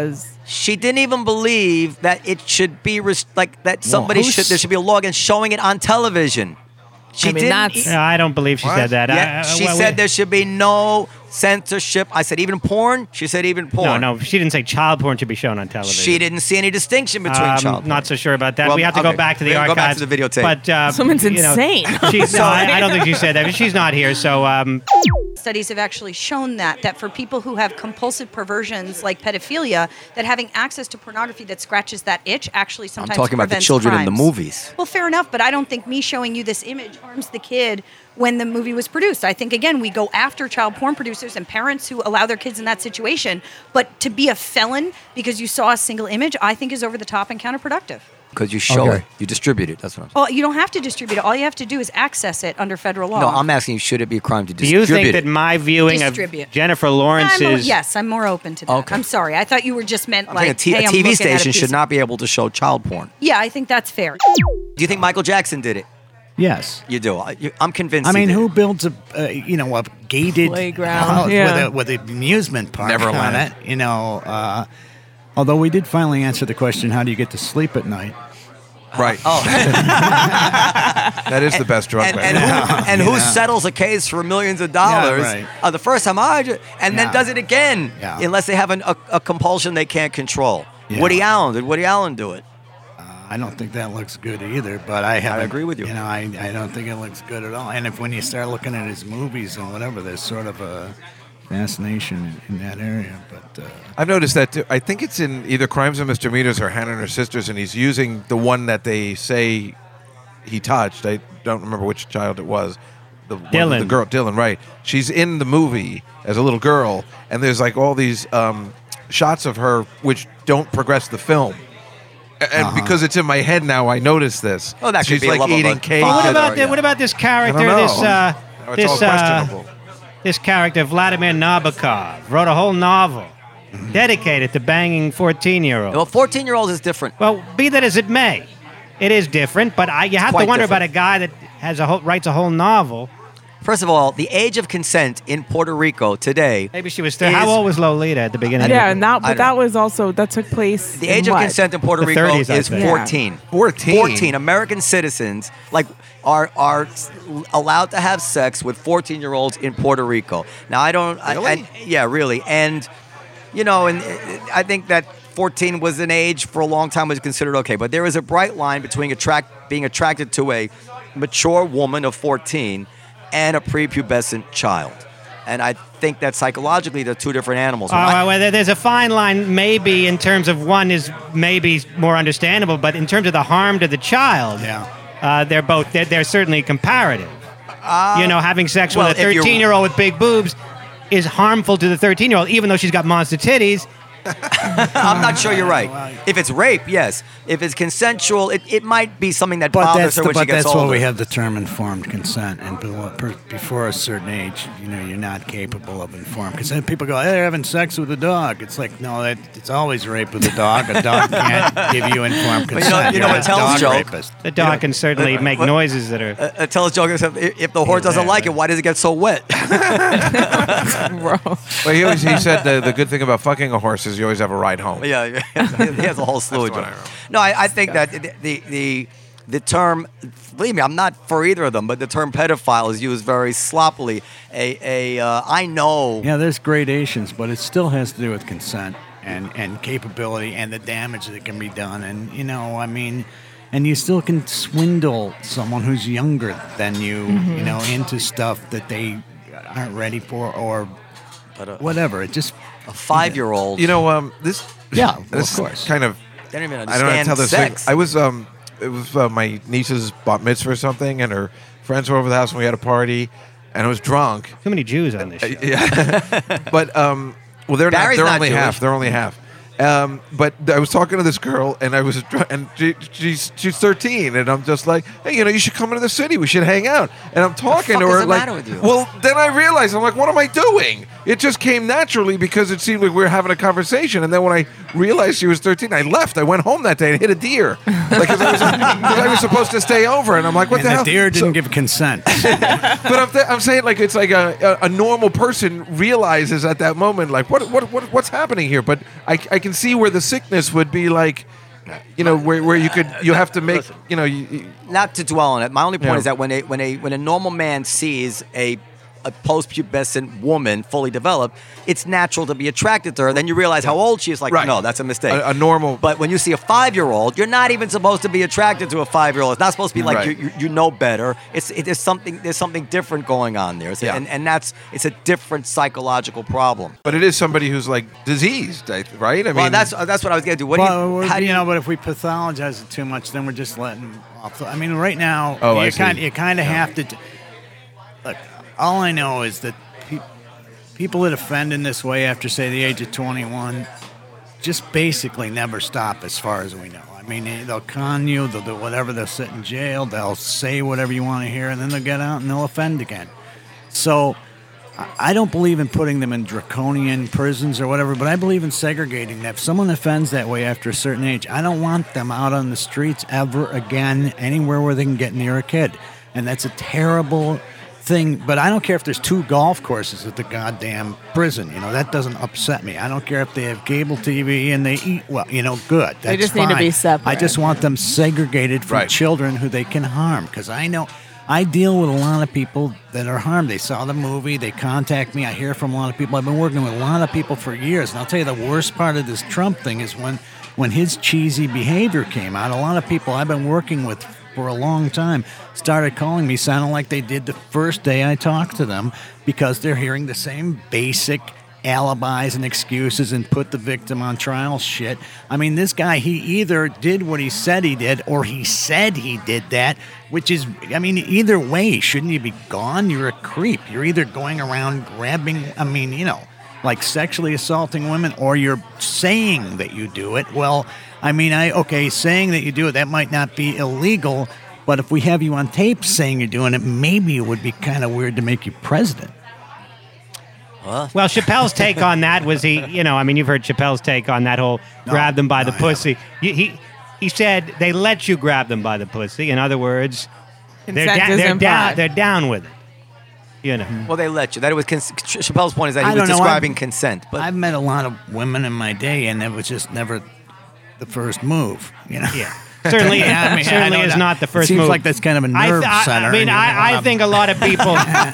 She didn't even believe that it should be res- like that. Somebody who's- should there should be a law against showing it on television. She I mean, didn't. that's- e- No, I don't believe she What? said that. yeah, I- I- she well, said we- there should be no censorship. I said even porn. She said even porn. No, no, she didn't say child porn should be shown on television. She didn't see any distinction between Um, child. Not so sure about that. Well, we have to okay. go back to the We're gonna archives. go back to the videotape. But uh, Someone's you know, insane. she's, no, I, I don't think she said that. But she's not here, so um, Studies have actually shown that that for people who have compulsive perversions like pedophilia, that having access to pornography that scratches that itch actually I'm sometimes talking about the prevents children in the crimes. movies. Well, fair enough, but I don't think me showing you this image harms the kid when the movie was produced. I think again we go after child porn producers and parents who allow their kids in that situation. But to be a felon because you saw a single image, I think is over the top and counterproductive. Because you show Okay. it, you distribute it. That's what I'm saying. Well, you don't have to distribute it. All you have to do is access it under federal law. No, I'm asking you, should it be a crime to do distribute you think it? that my viewing Distribute. of Jennifer I'm a- Lawrence's yes, I'm more open to that. Okay. I'm sorry. I thought you were just meant I'm like saying a, t- hey, a I'm T V looking at station a piece should not be able to show child porn. Yeah, I think that's fair. Do you think Michael Jackson did it? Yes. You do. I- you- I'm convinced. I he mean, did who it. builds a uh, you know a gated Playground, house yeah. with a with an amusement park Neverland. on it? You know, uh, although we did finally answer the question, how do you get to sleep at night? Right. Oh, That is the best drug. and, back and, then. who, and who Yeah. settles a case for millions of dollars right. uh, the first time I ju- and then Yeah. does it again Yeah. unless they have an, a, a compulsion they can't control. Yeah. Woody Allen did Woody Allen do it? I don't think that looks good either, but I have agree with you. You know, I, I don't think it looks good at all. And if when you start looking at his movies and whatever, there's sort of a fascination in, in that area. But uh, I've noticed that too. I think it's in either Crimes and Misdemeanors or Hannah and Her Sisters, and he's using the one that they say he touched. I don't remember which child it was. The one with Dylan. the girl, Dylan, right? She's in the movie as a little girl, and there's like all these um, shots of her which don't progress the film. A- And because it's in my head now, I notice this. Oh, that could She's be a like love of a eating cake. father. What about yeah. the, what about this I character? don't know. This uh, Oh, it's this all uh, questionable. this character Vladimir Nabokov wrote a whole novel dedicated to banging fourteen-year-olds. Well, fourteen-year-olds is different. Well, be that as it may, it is different. But I, you have to quite wonder different. about a guy that has a whole, writes a whole novel. First of all, the age of consent in Puerto Rico today. Maybe she was. Th- how is- old was Lolita at the beginning? Yeah, of and that, I but don't that know. was also that took place. The in age of what? consent in Puerto The Rico thirties, I is think. fourteen. fourteen. fourteen American citizens like are are allowed to have sex with fourteen-year-olds in Puerto Rico. Now I don't. I, Really? I, yeah, really. And you know, and uh, I think that fourteen was an age for a long time was considered okay. But there is a bright line between attract being attracted to a mature woman of fourteen and a prepubescent child. And I think that psychologically they're two different animals. Oh, When I- well, there- there's a fine line, maybe in terms of one is maybe more understandable, but in terms of the harm to the child, Yeah. uh, they're both they're, they're certainly comparative. you know, having sex well, with a if you're- thirteen-year-old with big boobs is harmful to the thirteen-year-old, even though she's got monster titties. I'm not sure you're right. If it's rape, yes. If it's consensual, it, it might be something that But bothers that's her the, when she but gets that's older. why we have the term informed consent, and be- per- before a certain age, you know, you're not capable of informed consent. People go, "Hey, they're having sex with a dog." It's like, no, that, it's always rape with a dog. A dog can't give you informed But you know- consent. you know You're what a tells dog joke? rapist. The dog can certainly make what- noises that are. Uh, uh, tell us, Joe, if if the horse doesn't Yeah, like it, right. why does it get so wet? Bro. Well, he always he said the, the good thing about fucking a horse is you always have a ride home. yeah, he has a whole slew of what I jokes. remember. No, I, I think that the, the the the term, believe me, I'm not for either of them, but the term pedophile is used very sloppily. A a uh, I know. Yeah, there's gradations, but it still has to do with consent and, and capability and the damage that can be done. And, you know, I mean, and you still can swindle someone who's younger than you, you know, into stuff that they aren't ready for or But a, whatever. It just, a five-year-old. You know, um, this. Yeah, well, this of course. Kind of. they don't even I don't know how understand to tell this sex. thing. I was um, it was uh, my niece's bat mitzvah or something, and her friends were over the house, and we had a party, and I was drunk. Too many Jews on this show. Yeah, but um, well, they're Barry's not. They're not only Jewish. half. They're only half. Um, but I was talking to this girl, and I was, dr- and she, she's she's thirteen, and I'm just like, hey, you know, you should come into the city. We should hang out. And I'm talking fuck to is her the like, matter with you? well, then I realized I'm like, what am I doing? it just came naturally because it seemed like we were having a conversation. And then when I realized she was thirteen, I left. I went home that day and hit a deer. Like, 'cause I, was, 'cause I was supposed to stay over. And I'm like, what and the the hell? deer didn't So- give consent. but I'm, th- I'm saying, like, it's like a, a, a normal person realizes at that moment, like, what, what, what what's happening here? But I, I can see where the sickness would be like, you know, where, where you could, you have to make, Listen. you know, you, you- Not to dwell on it. My only point Yeah. is that when a when a when a normal man sees a a post-pubescent woman fully developed, it's natural to be attracted to her. Then you realize how old she is. Like, Right. no, that's a mistake. A- a normal- But when you see a five-year-old, you're not even supposed to be attracted to a five-year-old. It's not supposed to be like Right. you, you you know better. It's it, there's something there's something different going on there. It's a- Yeah. and and that's it's a different psychological problem. but it is somebody who's like diseased, I- right? I mean, Well, that's that's what I was getting to. What well, do you, we're- how do you you know, but if we pathologize it too much, then we're just letting off. I mean, right now, Oh, I you see. kind you kind of have to. d- Look, all I know is that pe- people that offend in this way after, say, the age of twenty-one, just basically never stop, as far as we know. I mean, they- they'll con you, they'll do whatever, they'll sit in jail, they'll say whatever you want to hear, and then they'll get out and they'll offend again. So. I don't believe in putting them in draconian prisons or whatever, but I believe in segregating them. If someone offends that way after a certain age, I don't want them out on the streets ever again, anywhere where they can get near a kid. And that's a terrible thing. But I don't care if there's two golf courses at the goddamn prison. You know, that doesn't upset me. I don't care if they have cable T V and they eat well. You know, good. That's They just need to fine. be separate. I just want them segregated from Right. children who they can harm, because I know I deal with a lot of people that are harmed. They saw the movie, they contact me, I hear from a lot of people. I've been working with a lot of people for years, and I'll tell you the worst part of this Trump thing is when when his cheesy behavior came out, a lot of people I've been working with for a long time started calling me sounding like they did the first day I talked to them, because they're hearing the same basic alibis and excuses and put the victim on trial shit. I mean, this guy, he either did what he said he did or he said he did that, which is, I mean, either way, shouldn't you be gone? You're a creep. You're either going around grabbing, I mean, you know, like sexually assaulting women, or you're saying that you do it. Well, I mean, I, okay, saying that you do it, that might not be illegal, but if we have you on tape saying you're doing it, maybe it would be kind of weird to make you president. Well, Chappelle's take on that was he, you know, I mean, you've heard Chappelle's take on that whole grab them by the no, I pussy. He, he he said they let you grab them by the pussy. In other words, they're, Consent da- is they're, down, implied. they're down with it. You know. well, they let you. That it was cons- Chappelle's point is that he I was don't know, describing I've- consent. But I've met a lot of women in my day, and it was just never the first move, you know? Yeah. Certainly, Yeah, I mean, I certainly don't is know. not the It first seems move. like that's kind of a I, nerve th- I- center, I mean, and you I, I wanna- think a lot of people.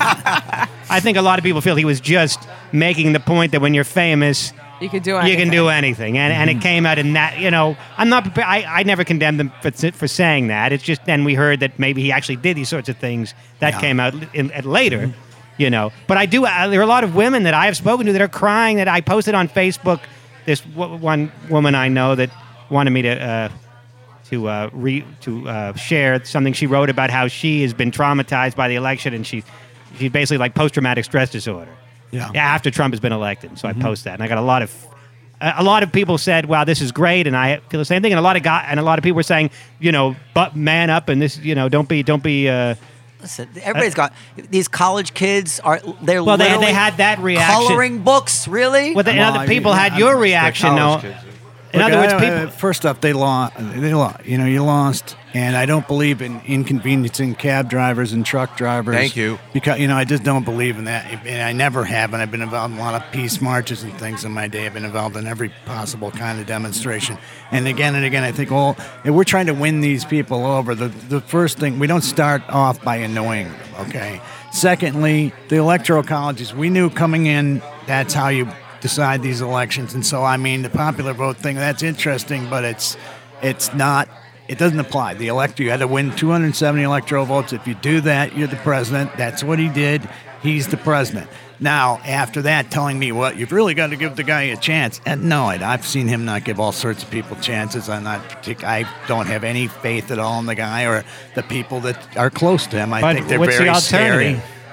I think a lot of people feel he was just making the point that when you're famous, You could do you anything. can do anything, and and it came out in that. You know, I'm not. prepared. I I never condemned him for for saying that. It's just then we heard that maybe he actually did these sorts of things. That Yeah. came out in, at later. You know, but I do. Uh, there are a lot of women that I have spoken to that are crying. That I posted on Facebook. This w- one woman I know that wanted me to. Uh, to uh, re, to uh, share something she wrote about how she has been traumatized by the election, and she she's basically like post-traumatic stress disorder. Yeah. After Trump has been elected, so I post that, and I got a lot of a a lot of people said, "Wow, this is great," and I feel the same thing. And a lot of guy and a lot of people were saying, you know, but man up, and this, you know, don't be don't be. Uh, listen, everybody's got these college kids are they're Well, they- literally they had that reaction. coloring books, really. well, the, and Well, other I people mean, had I'm- your they're reaction, though. college kids. In Look, other words, I- people. I- first off, they lost. They lost. You know, you lost, and I don't believe in inconveniencing cab drivers and truck drivers. Thank you. Because you know, I just don't believe in that, and I never have. And I've been involved in a lot of peace marches and things in my day. I've been involved in every possible kind of demonstration, and again and again, I think, well, if we're trying to win these people over, the the first thing, we don't start off by annoying them. Okay. Secondly, the electoral colleges, we knew coming in, that's how you decide these elections. And so, I mean, the popular vote thing, that's interesting, but it's it's not, it doesn't apply. The elector, you had to win two hundred seventy electoral votes. If you do that, you're the president. That's what he did. He's the president. Now, after that, telling me, well, you've really got to give the guy a chance. And no, I- I've seen him not give all sorts of people chances. I'm not partic- I don't have any faith at all in the guy or the people that are close to him. I But think they're what's the very alternative? scary.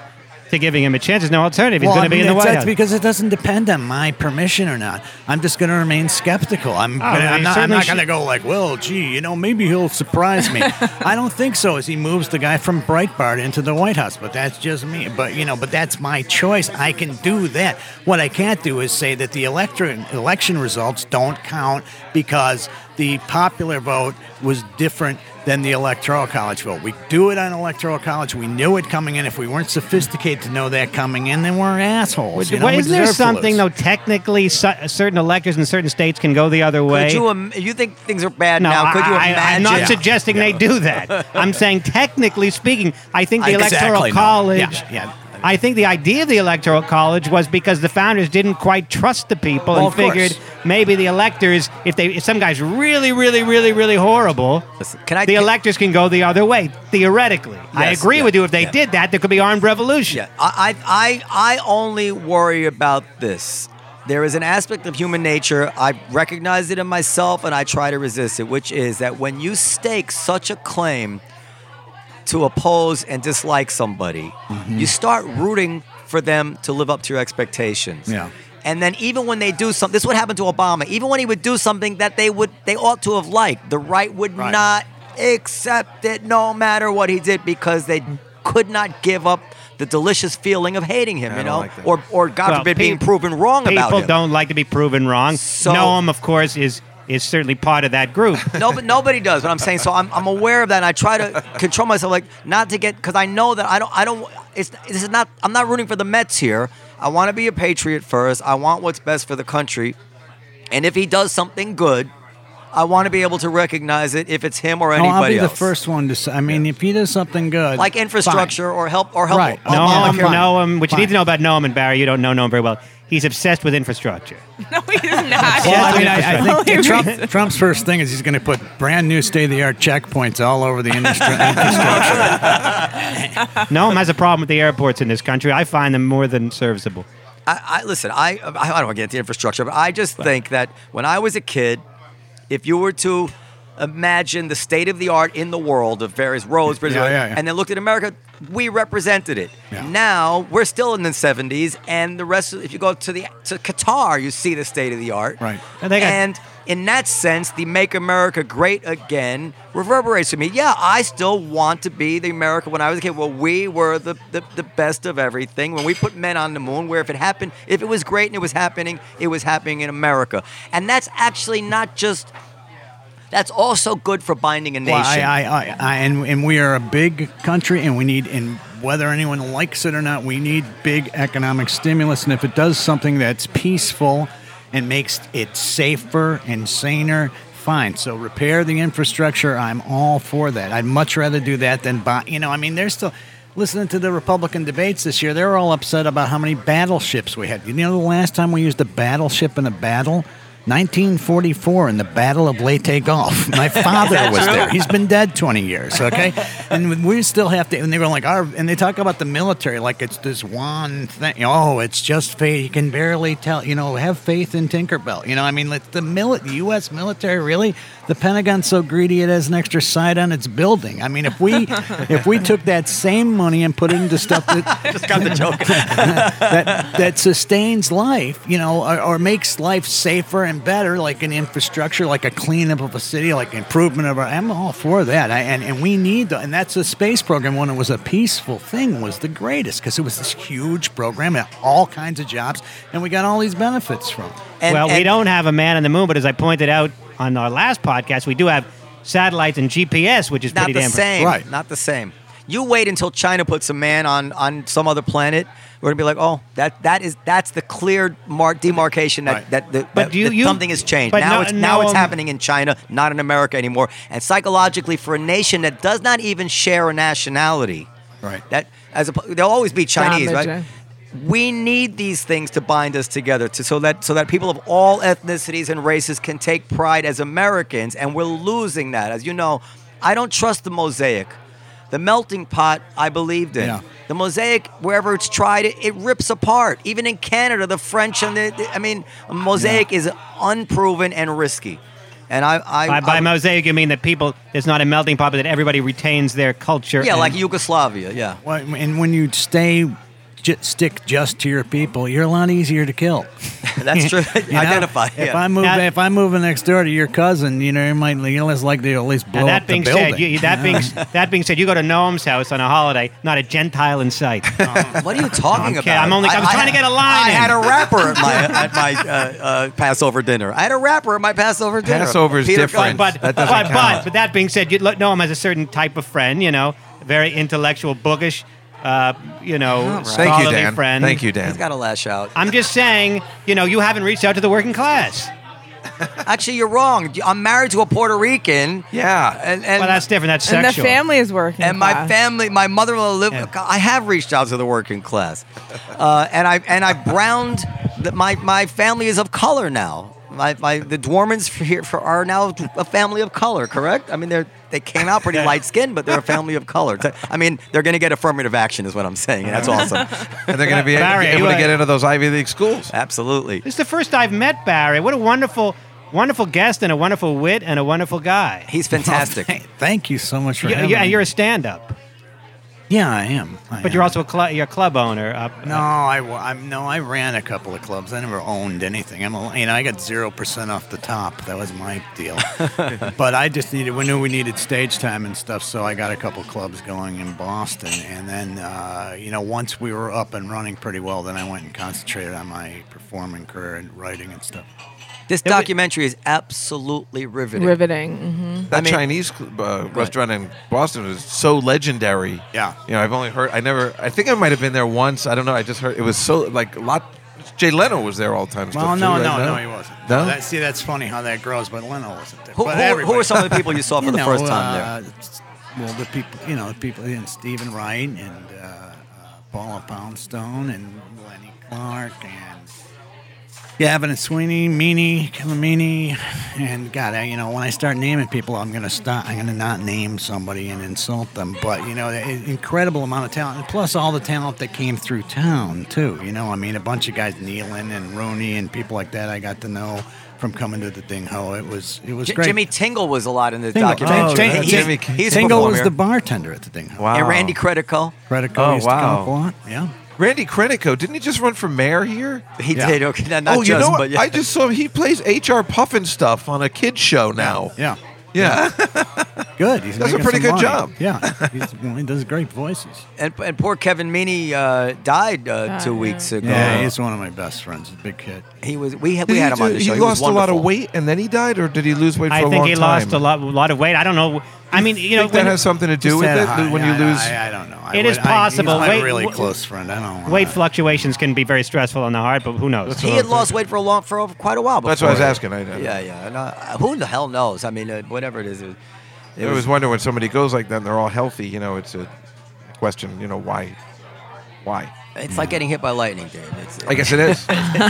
to giving him a chance. There's no alternative. He's Well, going I to be mean, in the that's, White that's House. because it doesn't depend on my permission or not. I'm just going to remain skeptical. I'm, Oh, gonna, well, I'm you not, I'm certainly not going to should- go like, well, gee, you know, maybe he'll surprise me. I don't think so. As he moves the guy from Breitbart into the White House, but that's just me. But you know, but that's my choice. I can do that. What I can't do is say that the electro- election results don't count because the popular vote was different than the electoral college vote. We do it on electoral college. We knew it coming in. If we weren't sophisticated to know that coming in, then we're assholes. You know, Well, we isn't there deserve to something, lose. though, technically su- certain electors in certain states can go the other way? Could you, im- you think things are bad No, now? Could you I, imagine? I'm not Yeah. suggesting they do that. I'm saying, technically speaking, I think the Exactly, Electoral no. College. Yeah, yeah. I think the idea of the Electoral College was because the founders didn't quite trust the people Well, and of course. figured maybe the electors, if they if some guy's really, really, really, really horrible, Listen, can I- the electors can go the other way theoretically. I Yes, agree yeah, with you. If they yeah. did that, there could be armed revolution. Yeah, I, I, I, I only worry about this. There is an aspect of human nature. I recognize it in myself, and I try to resist it, which is that when you stake such a claim to oppose and dislike somebody, you start rooting for them to live up to your expectations. Yeah. And then even when they do something, this is what happened to Obama. Even when he would do something that they would, they ought to have liked, the right would Right. not accept it, no matter what he did, because they could not give up the delicious feeling of hating him. I you don't know, like that. or or God Well, forbid pe- being proven wrong about People him. don't like to be proven wrong. So- Noam, of course, is is certainly part of that group. No, but nobody does. But I'm saying, so I'm, I'm aware of that, and I try to control myself, like not to get, because I know that I don't, I don't. It's this is not. I'm not rooting for the Mets here. I want to be a patriot first. I want what's best for the country, and if he does something good, I want to be able to recognize it if it's him or Oh, anybody I'll be else. the first one to say. I mean, if he does something good, like infrastructure or help or help. Right. Oh, No, Noam, I'm fine. Noam, what you Fine. need to know about Noam and Barry, you don't know Noam very well. He's obsessed with infrastructure. No, he's not. Well, I mean, I, I think Really? Trump, Trump's first thing is he's going to put brand new state-of-the-art checkpoints all over the industry, infrastructure. Noam has a problem with the airports in this country. I find them more than serviceable. I, I listen. I I don't want to get into infrastructure, but I just think that when I was a kid, if you were to imagine the state of the art in the world of various roads, bridges, Yeah, yeah, yeah. and then looked at America, we represented it. Yeah. Now we're still in the seventies, and the rest. Of, if you go to the to Qatar, you see the state of the art. Right. And they got- And in that sense, the "Make America Great Again" reverberates to me. Yeah, I still want to be the America when I was a kid. Well, we were the, the, the best of everything. When we put men on the moon, where if it happened, if it was great and it was happening, it was happening in America. And that's actually not just. That's also good for binding a nation. Well, I, I, I, I, and, and we are a big country, and we need, and whether anyone likes it or not, we need big economic stimulus. And if it does something that's peaceful and makes it safer and saner, fine. So repair the infrastructure. I'm all for that. I'd much rather do that than buy. You know, I mean, there's still. Listening to the Republican debates this year, they're all upset about how many battleships we had. You know, the last time we used a battleship in a battle, nineteen forty-four, in the Battle of Leyte Gulf. My father was there. He's been dead twenty years. Okay, and we still have to. And they were like, our, and they talk about the military like it's this one thing. Oh, it's just faith. You can barely tell. You know, have faith in Tinkerbell. You know, I mean, like the mili- the U S military really. The Pentagon's so greedy it has an extra side on its building. I mean, if we if we took that same money and put it into stuff that just got the joke. that that sustains life, you know, or, or makes life safer and better, like an infrastructure, like a cleanup of a city, like improvement of our. I'm all for that, I, and and we need the, and that's the space program when it was a peaceful thing was the greatest because it was this huge program and all kinds of jobs, and we got all these benefits from it. And- well, we and- don't have a man on the moon, but as I pointed out on our last podcast, we do have satellites and G P S, which is Not pretty the damn same. Right. Not the same. You wait until China puts a man on, on some other planet. We're gonna be like, oh, that that is that's the clear mark demarcation that Right. that, that, But that, you- that you- something has changed. but Now no- it's now it's no, um, happening in China, not in America anymore. And psychologically, for a nation that does not even share a nationality, Right. That as a, there'll always be Chinese, right? Damage. We need these things to bind us together, to, so that so that people of all ethnicities and races can take pride as Americans, and we're losing that. As you know, I don't trust the mosaic. The melting pot, I believed in. Yeah. The mosaic, wherever it's tried, it, it rips apart. Even in Canada, the French and the, the- I mean, a mosaic is unproven and risky. And I, I, By, by I mosaic, you mean that people, there's not a melting pot, but that everybody retains their culture. yeah, and- like Yugoslavia, yeah. Well, and when you stay j- stick just to your people, you're a lot easier to kill. That's true. You know? Identify. If yeah. I move, Now- if I move next door to your cousin, you know, you might you're less likely to at least blow Now, up that being the building. said, you, that being that being said, you go to Noam's house on a holiday, not a Gentile in sight. What are you talking I'm about? kidding. I'm only- I was trying to get a line I in. had a rapper at my at my uh, uh, Passover dinner. I had a rapper at my Passover dinner. Passover is Peter different. Gunn. But That but, doesn't but, count. but that being said, you look, Noam has a certain type of friend, you know, very intellectual, bookish, uh, you know, Thank you, scholarly Dan. friend. Thank you, Dan. He's got to lash out. I'm just saying, you know, you haven't reached out to the working class. Actually, you're wrong. I'm married to a Puerto Rican. Yeah. And, and Well, that's different. That's And the sexual. family is working. and my class. family, my mother-in-law lived. Yeah. I have reached out to the working class, uh, and I and I browned. That my my family is of color now. My, my the Dwarmans for here for are now a family of color. Correct? I mean, they're they came out pretty light skinned, but they're a family of color. I mean, they're going to get affirmative action, is what I'm saying, and that's awesome. And they're going to be Barry, are able you to a- get into those Ivy League schools. Absolutely. This is the first I've met Barry. What a wonderful, wonderful guest and a wonderful wit and a wonderful guy. He's fantastic. Thank- Thank you so much for You, having you, me. and you're a stand-up, Yeah, I am. I but am. you're also a club. You're a club owner. Uh, No, I, wa- I'm no. I ran a couple of clubs. I never owned anything. I'm a, you know I got zero percent off the top. That was my deal. But I just needed. We knew we needed stage time and stuff, so I got a couple clubs going in Boston. And then uh, you know once we were up and running pretty well, then I went and concentrated on my performing career and writing and stuff. This documentary is absolutely riveting. riveting. hmm That I mean- Chinese uh, restaurant in Boston was so legendary. Yeah. You know, I've only heard. I never. I think I might have been there once. I don't know. I just heard it was so like a lot. Jay Leno was there all the time. Well, stuff, no, too, no, right? no, he wasn't. No? That, see, that's funny how that grows, but Leno wasn't there. Who, But who, who everybody- are some of the people you saw for You the know, first time there? uh, it's- Well, the people, you know, the people, and Stephen Wright and uh, uh, Paula Poundstone and Lenny Clark and Gavin and Sweeney, Meanie, Killamini, and God, I, you know, when I start naming people, I'm gonna stop. I'm gonna not name somebody and insult them. But you know, an incredible amount of talent, and plus all the talent that came through town too. You know, I mean, a bunch of guys, Nealon and Rooney and people like that, I got to know from coming to the Ding Ho. It was it was J- great. Jimmy Tingle was a lot in the Tingle, documentary. oh, Ting- He's- Jimmy- he's a Tingle was performer. the bartender at the Ding Ho. Wow. And Randy Credico. Credico Oh, used to come wow. up a lot. Yeah. Randy Credico, didn't he just run for mayor here? He Yeah. did. Okay, not, not oh, you just, know what? but yeah. I just saw him. He plays H R Puffin stuff on a kids show now. Yeah. Yeah. Good. He's Does a making pretty some good money. job. Yeah. He's, well, he does great voices. and, and poor Kevin Meaney uh, died uh, Ah, two yeah. weeks ago. Yeah, he's one of my best friends. He's a big kid. He was. We had, Did we had he him on do- the show. He, was lost a lot of wonderful. weight and then he died, or did he lose weight for I a think long he time? lost a lot, lot of weight. I don't know. I mean, you know, think that when- has something to do Just with had a it high- when I- you lose. I, I don't know. I It would- is I- possible. he's my Wait, really w- close friend. I don't. wanna- weight fluctuations can be very stressful on the heart, but who knows? He had lost weight for a long, for quite a while. That's what I was before. asking. I- I- yeah, yeah. And, uh, who the hell knows? I mean, uh, whatever it is. It, it I always wonder when somebody goes like that and they're all healthy, you know, it's a question, you know, why? Why? It's like getting hit by lightning, Dave. It's, I guess it is.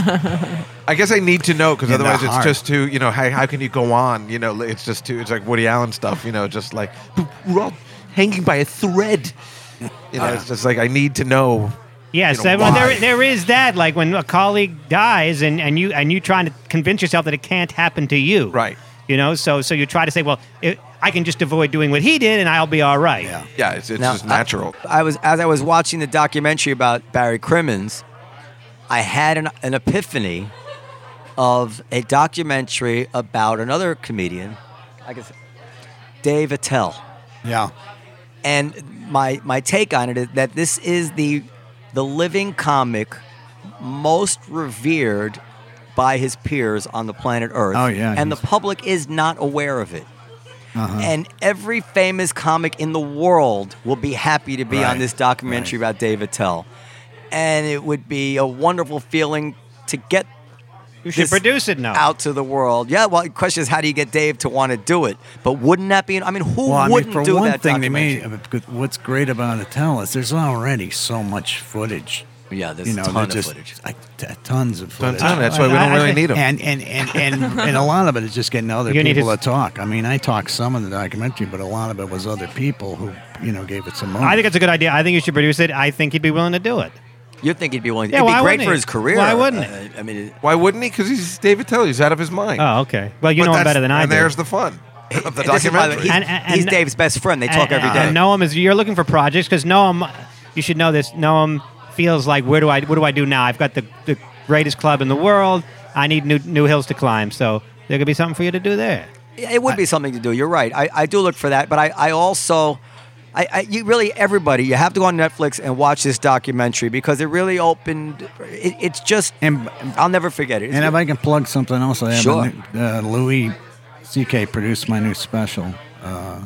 I guess I need to know because In the otherwise it's heart. just too, you know, how, how can you go on? You know, it's just too, it's like Woody Allen stuff, you know, just like, we're all hanging by a thread. You know, it's just like, I need to know. Yes, You know, uh, well, why? there there is that. Like when a colleague dies, and, and you and you trying to convince yourself that it can't happen to you. Right. You know, so so you try to say, well, it, I can just avoid doing what he did, and I'll be all right. Yeah. Yeah, it's, it's Now, just natural. I, I was as I was watching the documentary about Barry Crimmins, I had an, an epiphany of a documentary about another comedian, I guess, Dave Attell. Yeah. And my my take on it is that this is the the living comic most revered by his peers on the planet Earth. Oh, yeah, And the he's- public is not aware of it. Uh-huh. And every famous comic in the world will be happy to be on Right, this documentary right. about Dave Attell. And it would be a wonderful feeling to get You should this produce it now. out to the world. Yeah, well, the question is, how do you get Dave to want to do it? But wouldn't that be? I mean, who Well, I mean, wouldn't for do one that thing, to me, documentary? what's great about Attell is there's already so much footage. Yeah, there's You know, a ton of just, footage. Like, t- tons of Ton- footage. ton, That's why we I- don't I really think- need them. And and, and, and and a lot of it is just getting other You need people to- to talk. I mean, I talked some of the documentary, but a lot of it was other people who, you know, gave it some money. I think it's a good idea. I think you should produce it. I think he'd be willing to do it. You think he'd be willing? Yeah, It'd be why great wouldn't for he? his career. Why wouldn't he? Uh, I mean, it- Why wouldn't he? Because he's David Tell. He's out of his mind. Oh, okay. Well, you But know him that's- better than I And do. there's the fun of the this is why documentary. he's, And- and- he's and- Dave's best friend. They talk and, every day. And Noam is. You're looking for projects because Noam. You should know this. Noam feels like where do I what do I do now? I've got the, the greatest club in the world. I need new new hills to climb. So there could be something for you to do there. It would be something to do. You're right. I, I do look for that, but I, I also, I, I you really everybody you have to go on Netflix and watch this documentary because it really opened. It, it's just And I'll never forget it. It's and if I can plug something else, I have Sure. a new, uh, Louis C K produced my new special, uh,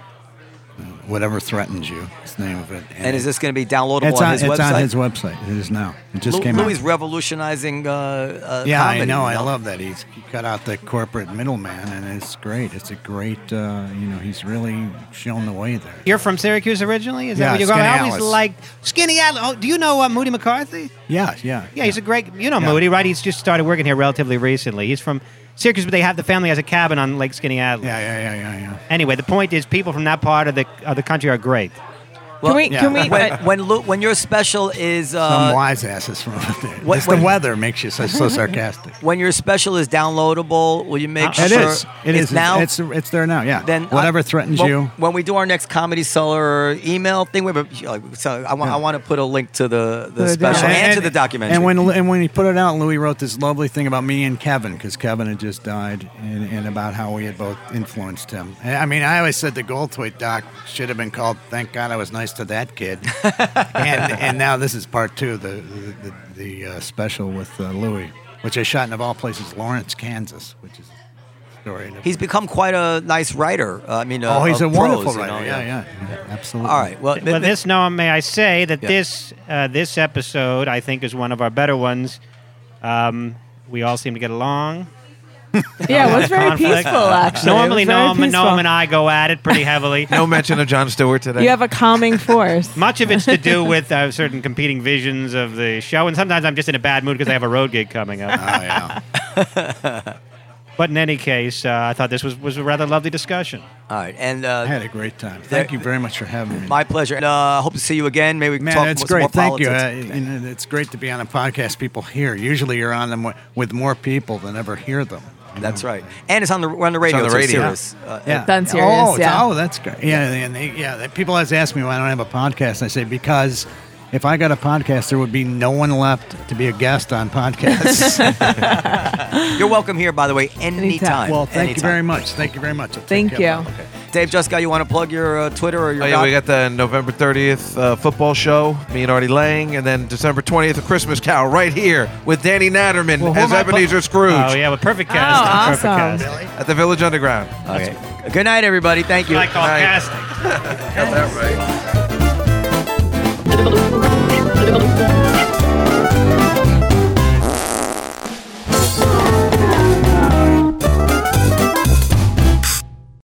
Whatever Threatens You. Is the name of it. and is this going to be downloadable It's on, on, his it's website? on his website. It is now. It just Lou- came Louis out. revolutionizing. Uh, uh, Yeah, comedy, I know. you I love that. He's he cut out the corporate middleman, and it's great. It's a great. Uh, you know, he's really shown the way there. You're from Syracuse originally? Is Yeah, that where you're going? I Skinny always Alice. liked Skinny Alice. Oh, do you know uh, Moody McCarthy? Yeah, yeah, Yeah, he's a great. You know Yeah. Moody, right? He's just started working here relatively recently. He's from Syracuse, but they have the family has a cabin on Lake Skinny Atlas. yeah, yeah, yeah, yeah, yeah. Anyway, the point is, people from that part of the of the country are great. Well, Can we? yeah. Can we? when uh, when Lou, when your special is Some uh, wise asses from up there. what- it's the when- weather makes you so, so sarcastic. when your special is downloadable, will you make Uh, It sure is. It it's is. now? It's it's there now. Yeah. then Whatever I- threatens when, you. When we do our next Comedy Cellar email thing, we have a- like, so I want I want to put a link to the, the the special doc- and, to the documentary. And when and when he put it out, Louis wrote this lovely thing about me and Kevin because Kevin had just died, and, and about how we had both influenced him. And, I mean, I always said the Goldthwait doc should have been called "Thank God I Was Nice to That Kid," and and now this is part two, the the, the, the uh, special with uh, Louis, which I shot in of all places, Lawrence, Kansas, which is a story. He's become quite a nice writer. Uh, I mean, uh, oh, he's of a wonderful prose, you writer. know, yeah, yeah, yeah, absolutely. All right. Well, But this, Noah, may I say that Yeah. this uh, this episode, I think, is one of our better ones. Um, we all seem to get along. yeah, it was very Conflict. peaceful. Actually, Normally, It was very Noam, peaceful. Noam and I go at it pretty heavily. No mention of Jon Stewart today. You have a calming force. Much of it's to do with uh, certain competing visions of the show, and sometimes I'm just in a bad mood because I have a road gig coming up. Oh yeah. But in any case, uh, I thought this was, was a rather lovely discussion. all right, and I uh, had a great time. Thank you very much for having me. my pleasure. And, uh, hope to see you again. Maybe we can Man, talk it's some great. more Thank you. politics. Uh, and it's great to be on a podcast people hear. Usually you're on them wi- with more people than ever hear them. That's right. And it's on the we're on the radio. on the too, radio. Sirius. Uh, Yeah. Done serious, Oh, it's- yeah. oh, that's great. Yeah, and they, yeah. they- People always ask me why I don't have a podcast. I say because if I got a podcast, there would be no one left to be a guest on podcasts. You're welcome here, by the way, anytime. well, thank you Anytime. very much. Thank you very much. I'll take Thank care you. of it. Dave Juskow, you want to plug your uh, Twitter or your? Oh yeah, doc- we got the November thirtieth uh, football show, me and Artie Lang, and then December twentieth, a Christmas Carol right here with Danny Natterman Well, who as am I pl- Ebenezer Scrooge Oh, yeah, with perfect cast. Oh, Perfect awesome. cast. at the Village Underground. Okay. Good night, everybody. Thank you. I call Good night. casting. Got that right.